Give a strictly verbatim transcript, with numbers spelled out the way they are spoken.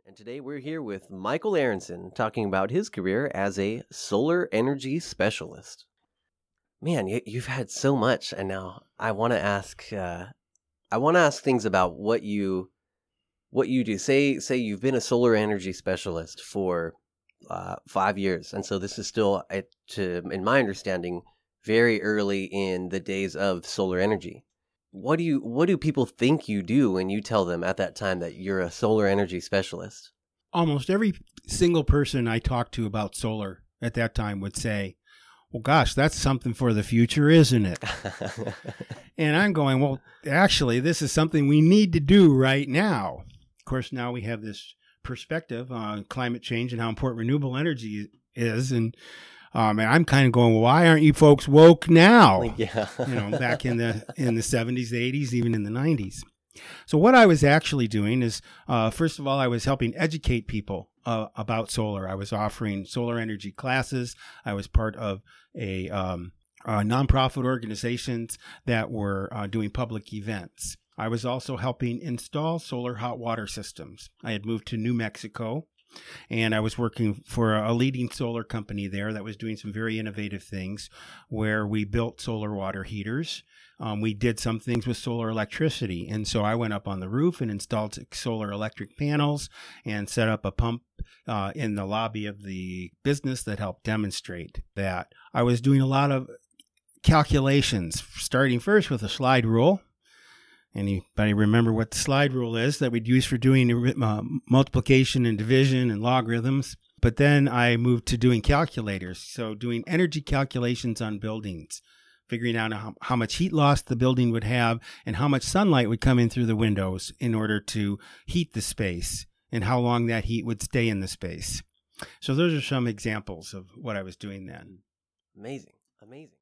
And today we're here with Michael Aronson talking about his career as a solar energy specialist. Man, you, you've had so much, and now I want to ask. Uh, I want to ask things about what you, what you do. Say, say you've been a solar energy specialist for uh, five years, and so this is still, at, to, in my understanding, very early in the days of solar energy. What do you what do people think you do when you tell them at that time that you're a solar energy specialist? Almost every single person I talked to about solar at that time would say, well, gosh, that's something for the future, isn't it? And I'm going, well, actually, this is something we need to do right now. Of course, now we have this perspective on climate change and how important renewable energy is. And Um, and I'm kind of going, well, why aren't you folks woke now? Yeah. you know, back in the in the seventies, the eighties, even in the nineties. So what I was actually doing is, uh, first of all, I was helping educate people uh, about solar. I was offering solar energy classes. I was part of a um, uh, nonprofit organizations that were uh, doing public events. I was also helping install solar hot water systems. I had moved to New Mexico, and I was working for a leading solar company there that was doing some very innovative things where we built solar water heaters. Um, we did some things with solar electricity. And so I went up on the roof and installed solar electric panels and set up a pump uh, in the lobby of the business that helped demonstrate that. I was doing a lot of calculations, starting first with a slide rule. Anybody remember what the slide rule is that we'd use for doing uh, multiplication and division and logarithms? But then I moved to doing calculators. So doing energy calculations on buildings, figuring out how, how much heat loss the building would have and how much sunlight would come in through the windows in order to heat the space and how long that heat would stay in the space. So those are some examples of what I was doing then. Amazing. Amazing.